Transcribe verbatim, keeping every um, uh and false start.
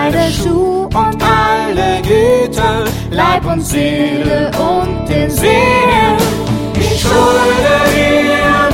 Kleider, Schuh und alle Güter, Leib und Seele und den Segen. Ich schulde dir